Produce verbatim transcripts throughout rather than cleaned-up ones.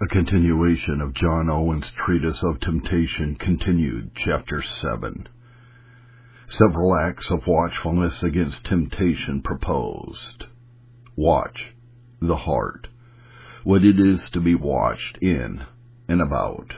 A continuation of John Owen's treatise of temptation continued, chapter seven. Several acts of watchfulness against temptation proposed. Watch the heart, what it is to be watched in and about.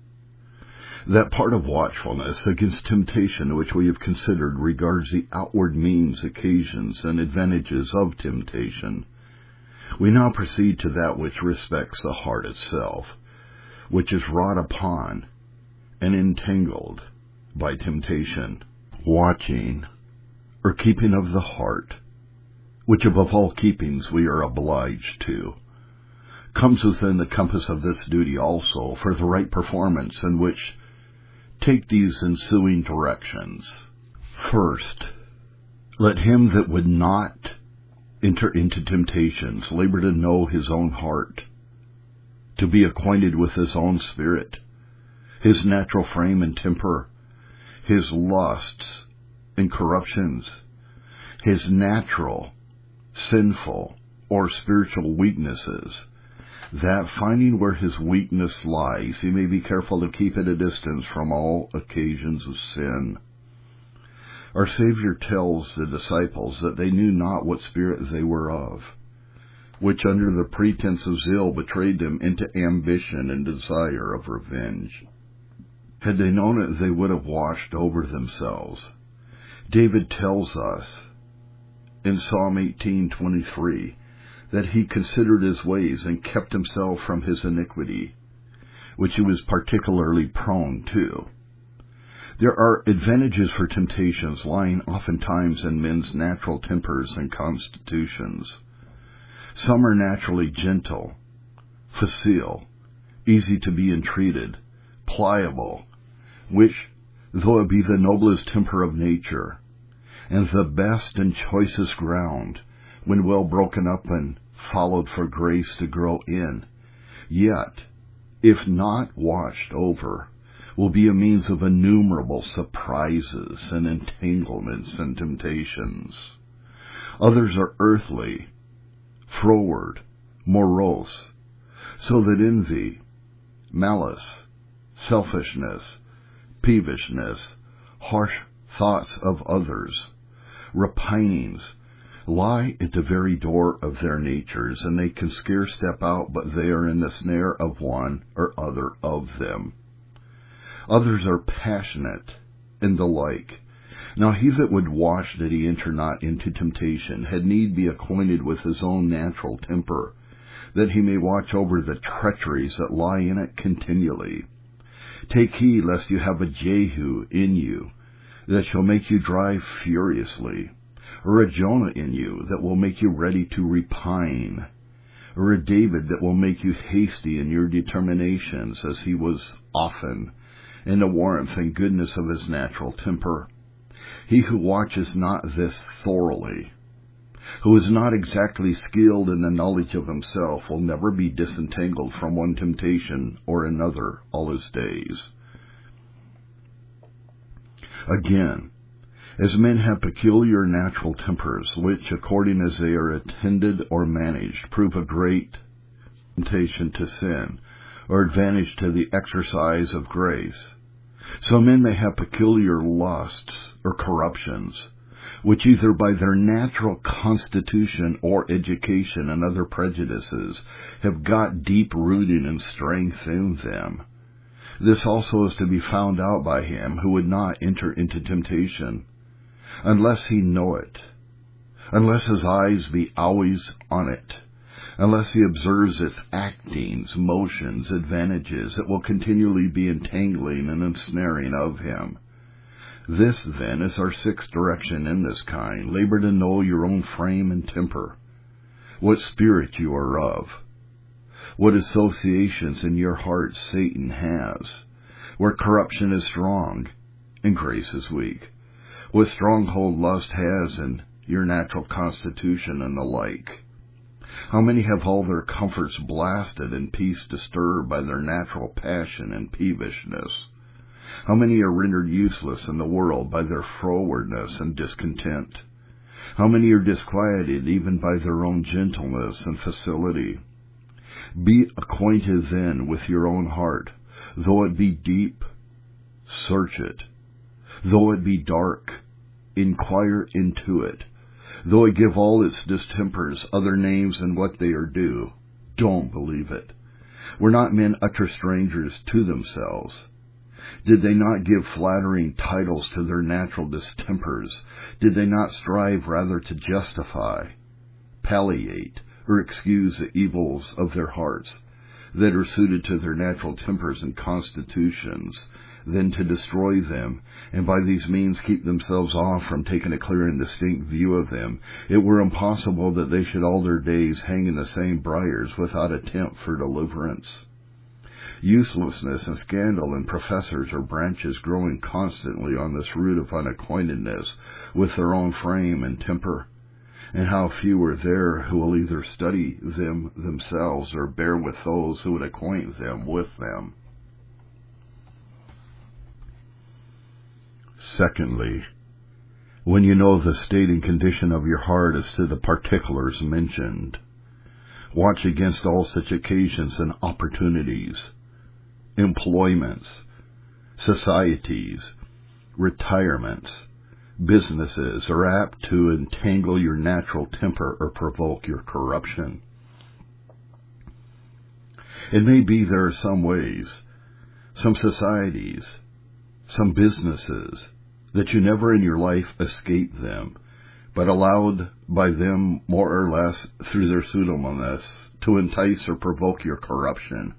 That part of watchfulness against temptation which we have considered regards the outward means, occasions, and advantages of temptation. We now proceed to that which respects the heart itself, which is wrought upon and entangled by temptation. Watching, or keeping of the heart, which above all keepings we are obliged to, comes within the compass of this duty also for the right performance, in which take these ensuing directions. First, let him that would not enter into temptations labor to know his own heart, to be acquainted with his own spirit, his natural frame and temper, his lusts and corruptions, his natural, sinful, or spiritual weaknesses, that finding where his weakness lies, he may be careful to keep at a distance from all occasions of sin. Our Savior tells the disciples that they knew not what spirit they were of, which under the pretense of zeal betrayed them into ambition and desire of revenge. Had they known it, they would have watched over themselves. David tells us in Psalm eighteen twenty-three that he considered his ways and kept himself from his iniquity, which he was particularly prone to. There are advantages for temptations lying oftentimes in men's natural tempers and constitutions. Some are naturally gentle, facile, easy to be entreated, pliable, which, though it be the noblest temper of nature, and the best and choicest ground, when well broken up and followed for grace to grow in, yet, if not watched over, will be a means of innumerable surprises and entanglements and temptations. Others are earthly, froward, morose, so that envy, malice, selfishness, peevishness, harsh thoughts of others, repinings, lie at the very door of their natures, and they can scarce step out but they are in the snare of one or other of them. Others are passionate, and the like. Now he that would watch that he enter not into temptation had need be acquainted with his own natural temper, that he may watch over the treacheries that lie in it continually. Take heed lest you have a Jehu in you, that shall make you drive furiously, or a Jonah in you, that will make you ready to repine, or a David that will make you hasty in your determinations, as he was often, in the warmth and goodness of his natural temper. He who watches not this thoroughly, who is not exactly skilled in the knowledge of himself, will never be disentangled from one temptation or another all his days. Again, as men have peculiar natural tempers, which, according as they are attended or managed, prove a great temptation to sin, or advantage to the exercise of grace, so men may have peculiar lusts or corruptions, which either by their natural constitution or education and other prejudices have got deep rooting and strength in them. This also is to be found out by him who would not enter into temptation, unless he know it, unless his eyes be always on it, unless he observes its actings, motions, advantages, it will continually be entangling and ensnaring of him. This, then, is our sixth direction in this kind. Labor to know your own frame and temper, what spirit you are of, what associations in your heart Satan has, where corruption is strong and grace is weak, what stronghold lust has in your natural constitution and the like. How many have all their comforts blasted and peace disturbed by their natural passion and peevishness? How many are rendered useless in the world by their frowardness and discontent? How many are disquieted even by their own gentleness and facility? Be acquainted then with your own heart. Though it be deep, search it. Though it be dark, inquire into it. Though it give all its distempers other names than what they are due, don't believe it. Were not men utter strangers to themselves? Did they not give flattering titles to their natural distempers? Did they not strive rather to justify, palliate, or excuse the evils of their hearts that are suited to their natural tempers and constitutions, than to destroy them, and by these means keep themselves off from taking a clear and distinct view of them? It were impossible that they should all their days hang in the same briars without attempt for deliverance. Uselessness and scandal and professors are branches growing constantly on this root of unacquaintedness with their own frame and temper. And how few are there who will either study them themselves or bear with those who would acquaint them with them. Secondly, when you know the state and condition of your heart as to the particulars mentioned, watch against all such occasions and opportunities. Employments, societies, retirements, businesses are apt to entangle your natural temper or provoke your corruption. It may be there are some ways, some societies, some businesses, that you never in your life escape them, but allowed by them more or less through their suitableness to entice or provoke your corruption.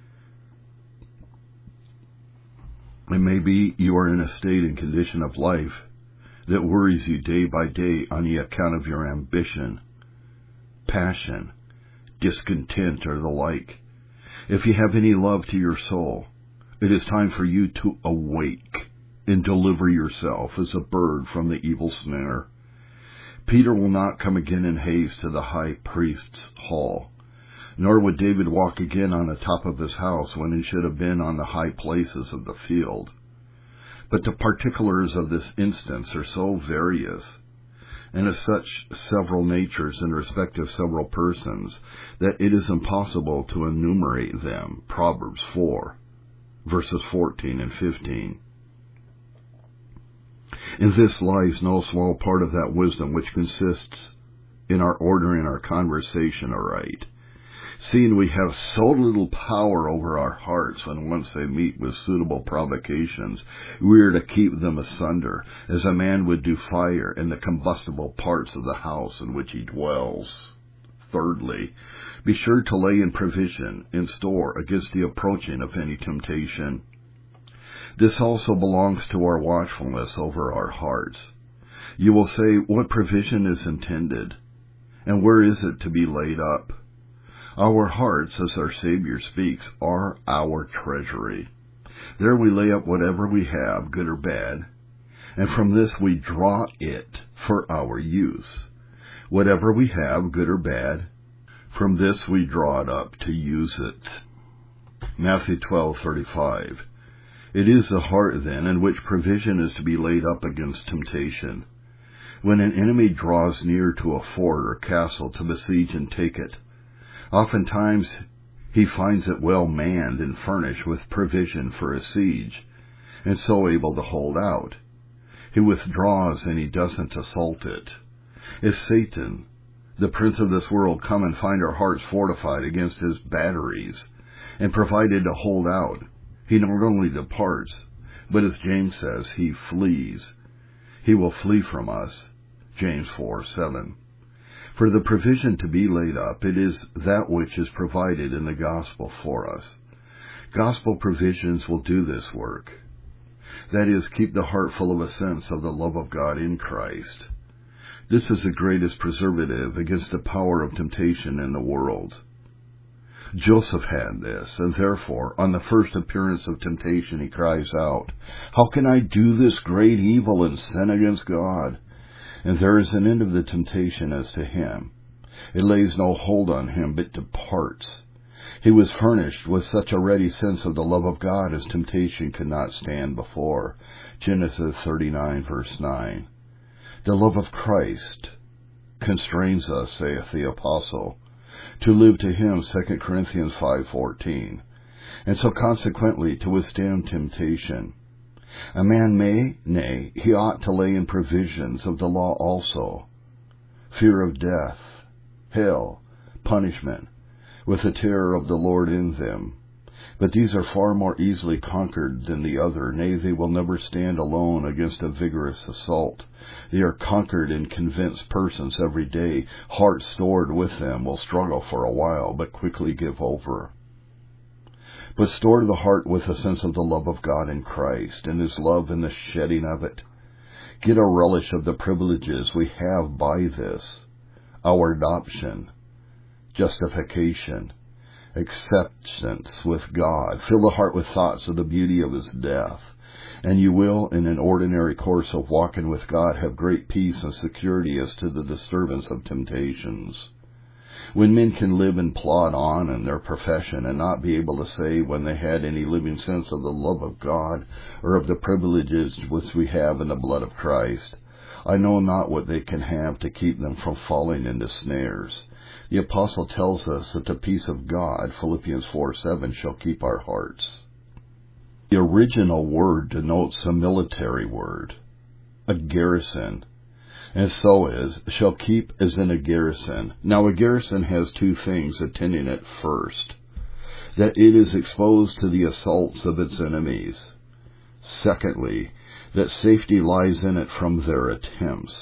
It may be you are in a state and condition of life that worries you day by day on the account of your ambition, passion, discontent, or the like. If you have any love to your soul, it is time for you to awake and deliver yourself as a bird from the evil snare. Peter will not come again in haste to the high priest's hall, nor would David walk again on the top of his house when he should have been on the high places of the field. But the particulars of this instance are so various, and of such several natures in respect of several persons, that it is impossible to enumerate them. Proverbs four, verses fourteen and fifteen. In this lies no small part of that wisdom which consists in our ordering our conversation aright. Seeing we have so little power over our hearts when once they meet with suitable provocations, we are to keep them asunder, as a man would do fire in the combustible parts of the house in which he dwells. Thirdly, be sure to lay in provision in store against the approaching of any temptation. This also belongs to our watchfulness over our hearts. You will say, what provision is intended, and where is it to be laid up? Our hearts, as our Savior speaks, are our treasury. There we lay up whatever we have, good or bad, and from this we draw it for our use. Whatever we have, good or bad, from this we draw it up to use it. Matthew twelve thirty-five. It is the heart, then, in which provision is to be laid up against temptation. When an enemy draws near to a fort or castle to besiege and take it, oftentimes he finds it well manned and furnished with provision for a siege, and so able to hold out. He withdraws and he doesn't assault it. If Satan, the prince of this world, come and find our hearts fortified against his batteries and provided to hold out, he not only departs, but as James says, he flees. He will flee from us. James four seven. For the provision to be laid up, it is that which is provided in the gospel for us. Gospel provisions will do this work. That is, keep the heart full of a sense of the love of God in Christ. This is the greatest preservative against the power of temptation in the world. Joseph had this, and therefore, on the first appearance of temptation, he cries out, "How can I do this great evil and sin against God?" And there is an end of the temptation as to him. It lays no hold on him, but departs. He was furnished with such a ready sense of the love of God as temptation could not stand before. Genesis thirty-nine, verse nine. The love of Christ constrains us, saith the apostle, to live to him, Second Corinthians five fourteen, and so consequently to withstand temptation. A man may, nay, he ought to lay in provisions of the law also, fear of death, hell, punishment, with the terror of the Lord in them. But these are far more easily conquered than the other, nay, they will never stand alone against a vigorous assault. They are conquered in convinced persons every day. Hearts stored with them will struggle for a while, but quickly give over. But store the heart with a sense of the love of God in Christ, and his love in the shedding of it. Get a relish of the privileges we have by this, our adoption, justification, acceptance with God. Fill the heart with thoughts of the beauty of his death, and you will, in an ordinary course of walking with God, have great peace and security as to the disturbance of temptations. When men can live and plod on in their profession and not be able to say when they had any living sense of the love of God or of the privileges which we have in the blood of Christ, I know not what they can have to keep them from falling into snares. The apostle tells us that the peace of God, Philippians four seven, shall keep our hearts. The original word denotes a military word, a garrison, and so is, shall keep as in a garrison. Now a garrison has two things attending it. First, that it is exposed to the assaults of its enemies. Secondly, that safety lies in it from their attempts.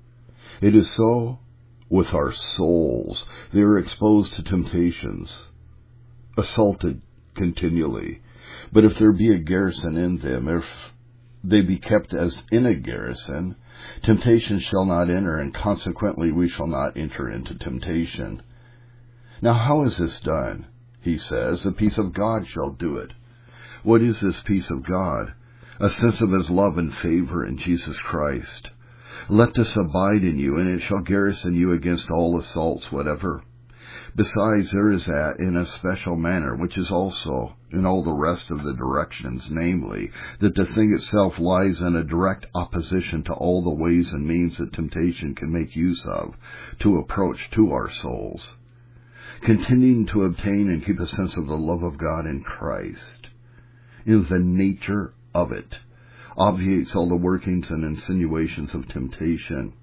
It is so with our souls. They are exposed to temptations, assaulted continually. But if there be a garrison in them, if they be kept as in a garrison, temptation shall not enter, and consequently we shall not enter into temptation. Now how is this done? He says, the peace of God shall do it. What is this peace of God? A sense of his love and favor in Jesus Christ. Let this abide in you, and it shall garrison you against all assaults whatever. Besides, there is that in a special manner, which is also in all the rest of the directions, namely, that the thing itself lies in a direct opposition to all the ways and means that temptation can make use of to approach to our souls. Continuing to obtain and keep a sense of the love of God in Christ, in the nature of it, obviates all the workings and insinuations of temptation.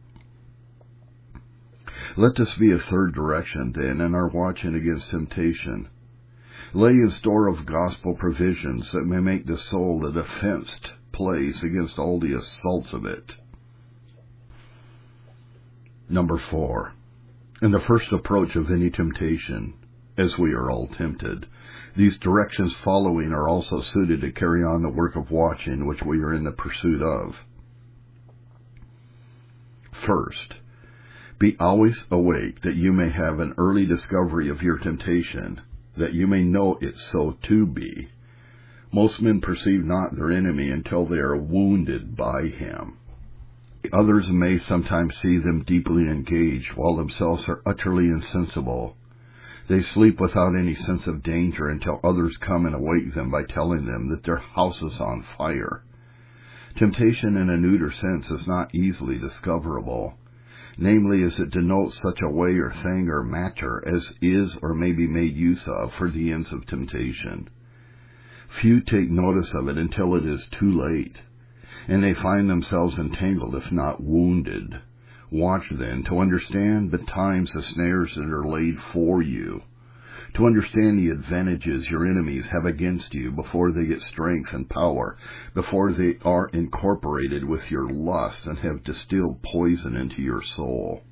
Let this be a third direction, then, in our watching against temptation. Lay in store of gospel provisions that may make the soul a defensed place against all the assaults of it. Number four. In the first approach of any temptation, as we are all tempted, these directions following are also suited to carry on the work of watching which we are in the pursuit of. First, be always awake, that you may have an early discovery of your temptation, that you may know it so to be. Most men perceive not their enemy until they are wounded by him. Others may sometimes see them deeply engaged, while themselves are utterly insensible. They sleep without any sense of danger until others come and awake them by telling them that their house is on fire. Temptation in a neuter sense is not easily discoverable, namely as it denotes such a way or thing or matter as is or may be made use of for the ends of temptation. Few take notice of it until it is too late, and they find themselves entangled, if not wounded. Watch, then, to understand betimes the snares that are laid for you, to understand the advantages your enemies have against you before they get strength and power, before they are incorporated with your lust and have distilled poison into your soul.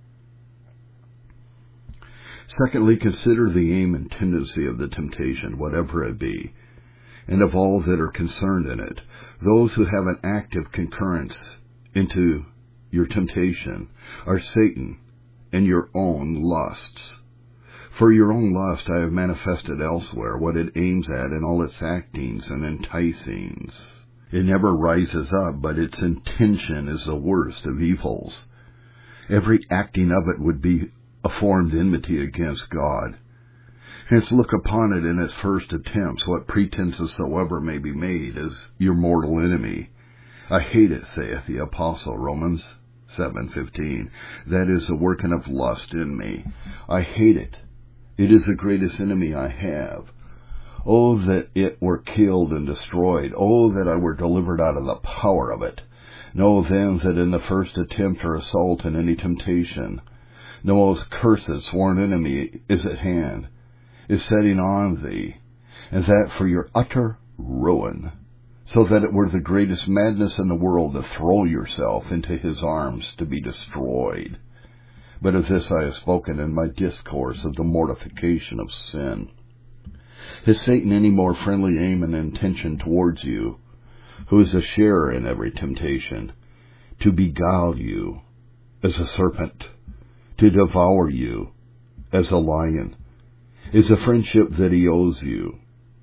Secondly, consider the aim and tendency of the temptation, whatever it be, and of all that are concerned in it. Those who have an active concurrence into your temptation are Satan and your own lusts. For your own lust I have manifested elsewhere what it aims at in all its actings and enticings. It never rises up, but its intention is the worst of evils. Every acting of it would be a formed enmity against God. Hence look upon it in its first attempts, what pretenses soever may be made, as your mortal enemy. I hate it, saith the apostle, Romans seven fifteen. That is the working of lust in me. I hate it, It is the greatest enemy I have. Oh, that it were killed and destroyed. Oh, that I were delivered out of the power of it. Know then that in the first attempt or assault in any temptation, the most cursed sworn enemy is at hand, is setting on thee, and that for your utter ruin, so that it were the greatest madness in the world to throw yourself into his arms to be destroyed. But of this I have spoken in my discourse of the mortification of sin. Has Satan any more friendly aim and intention towards you, who is a sharer in every temptation, to beguile you as a serpent, to devour you as a lion? Is a friendship that he owes you?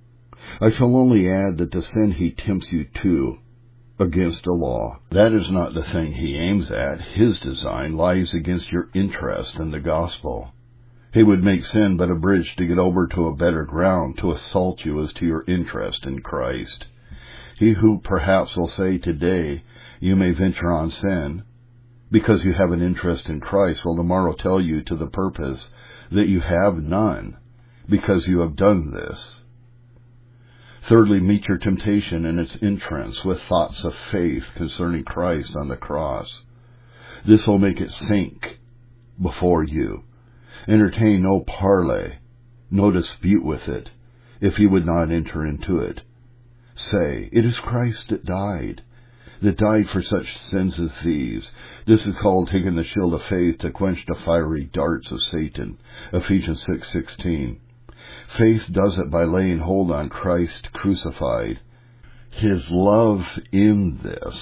I shall only add that the sin he tempts you to against the law, that is not the thing he aims at. His design lies against your interest in the gospel. He would make sin but a bridge to get over to a better ground, to assault you as to your interest in Christ. He who perhaps will say today, you may venture on sin, because you have an interest in Christ, will tomorrow tell you to the purpose that you have none, because you have done this. Thirdly, meet your temptation in its entrance with thoughts of faith concerning Christ on the cross. This will make it sink before you. Entertain no parley, no dispute with it, if you would not enter into it. Say, it is Christ that died, that died for such sins as these. This is called taking the shield of faith to quench the fiery darts of Satan. Ephesians six sixteen. Faith does it by laying hold on Christ crucified, his love in this,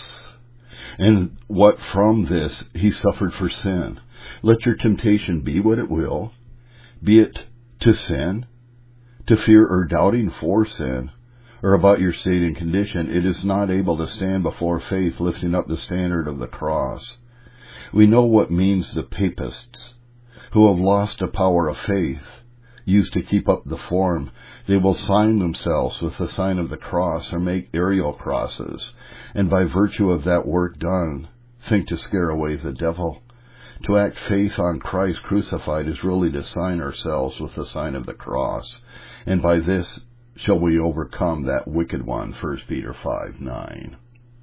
and what from this he suffered for sin. Let your temptation be what it will, be it to sin, to fear or doubting for sin, or about your state and condition, it is not able to stand before faith lifting up the standard of the cross. We know what means the papists, who have lost the power of faith, used to keep up the form. They will sign themselves with the sign of the cross or make aerial crosses, and by virtue of that work done, think to scare away the devil. To act faith on Christ crucified is really to sign ourselves with the sign of the cross, and by this shall we overcome that wicked one, First Peter five nine.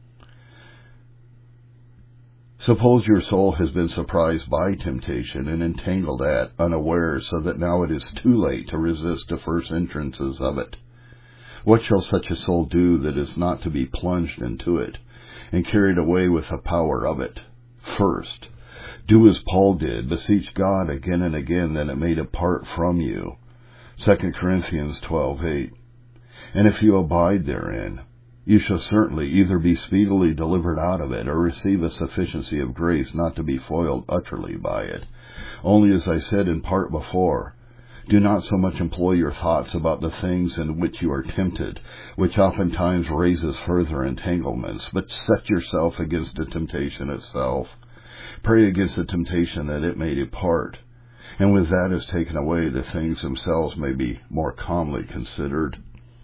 Suppose your soul has been surprised by temptation and entangled at unawares, so that now it is too late to resist the first entrances of it. What shall such a soul do that is not to be plunged into it and carried away with the power of it? First, do as Paul did, beseech God again and again that it may depart from you. Second Corinthians twelve eight. And if you abide therein, you shall certainly either be speedily delivered out of it, or receive a sufficiency of grace not to be foiled utterly by it. Only, as I said in part before, do not so much employ your thoughts about the things in which you are tempted, which oftentimes raises further entanglements, but set yourself against the temptation itself. Pray against the temptation that it may depart, and when that is taken away, the things themselves may be more calmly considered.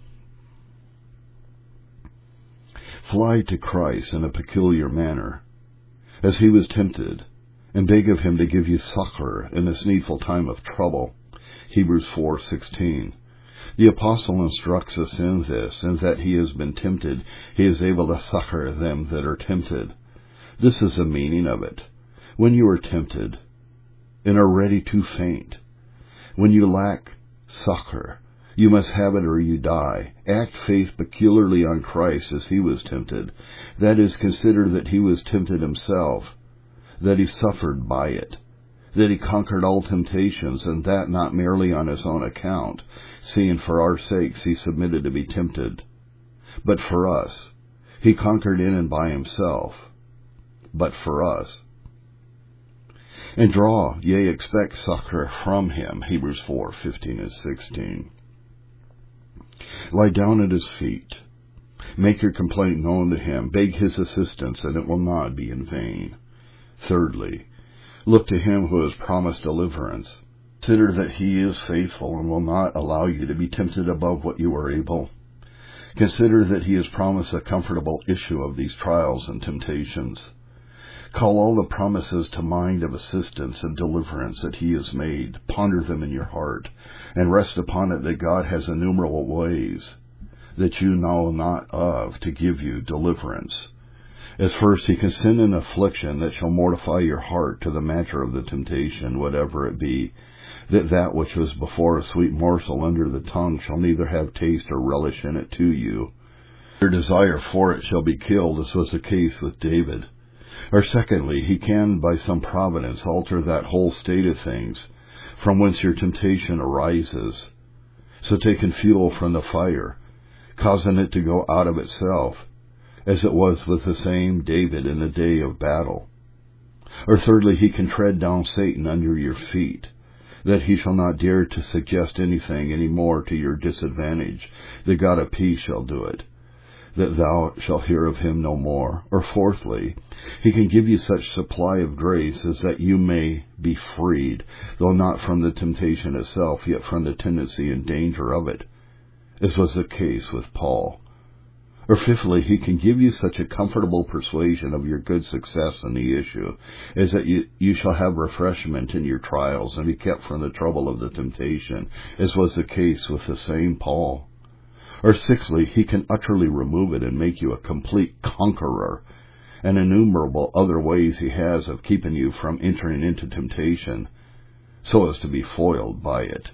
Fly to Christ in a peculiar manner, as he was tempted, and beg of him to give you succor in this needful time of trouble. Hebrews four sixteen. The apostle instructs us in this, and that he has been tempted, he is able to succor them that are tempted. This is the meaning of it. When you are tempted, and are ready to faint, when you lack succor, you must have it or you die. Act faith peculiarly on Christ as he was tempted. That is, consider that he was tempted himself, that he suffered by it, that he conquered all temptations, and that not merely on his own account, seeing for our sakes he submitted to be tempted, but for us. He conquered in and by himself, but for us. And draw, yea, expect succor from him, Hebrews four fifteen and sixteen. Lie down at his feet. Make your complaint known to him. Beg his assistance, and it will not be in vain. Thirdly, look to him who has promised deliverance. Consider that he is faithful and will not allow you to be tempted above what you are able. Consider that he has promised a comfortable issue of these trials and temptations. Call all the promises to mind of assistance and deliverance that he has made. Ponder them in your heart, and rest upon it that God has innumerable ways that you know not of to give you deliverance. As first, he can send an affliction that shall mortify your heart to the matter of the temptation, whatever it be, that that which was before a sweet morsel under the tongue shall neither have taste or relish in it to you. Your desire for it shall be killed, as was the case with David. Or secondly, he can by some providence alter that whole state of things from whence your temptation arises, so taking fuel from the fire, causing it to go out of itself, as it was with the same David in the day of battle. Or thirdly, he can tread down Satan under your feet, that he shall not dare to suggest anything any more to your disadvantage. The God of peace shall do it, that thou shalt hear of him no more. Or fourthly, he can give you such supply of grace as that you may be freed, though not from the temptation itself, yet from the tendency and danger of it, as was the case with Paul. Or fifthly, he can give you such a comfortable persuasion of your good success in the issue, as that you, you shall have refreshment in your trials, and be kept from the trouble of the temptation, as was the case with the same Paul. Or sixthly, he can utterly remove it and make you a complete conqueror, and innumerable other ways he has of keeping you from entering into temptation, so as to be foiled by it.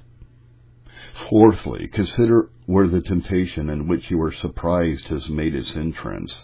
Fourthly, consider where the temptation in which you were surprised has made its entrance,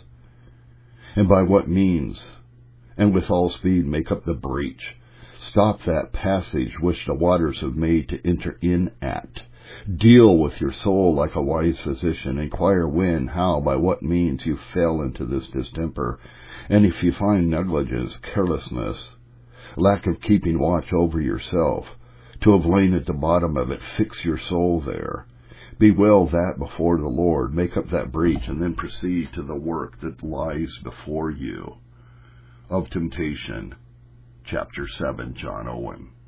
and by what means, and with all speed make up the breach. Stop that passage which the waters have made to enter in at. Deal with your soul like a wise physician. Inquire when, how, by what means you fell into this distemper, and if you find negligence, carelessness, lack of keeping watch over yourself, to have lain at the bottom of it, fix your soul there. Bewail that before the Lord, make up that breach, and then proceed to the work that lies before you. Of Temptation, Chapter seven, John Owen.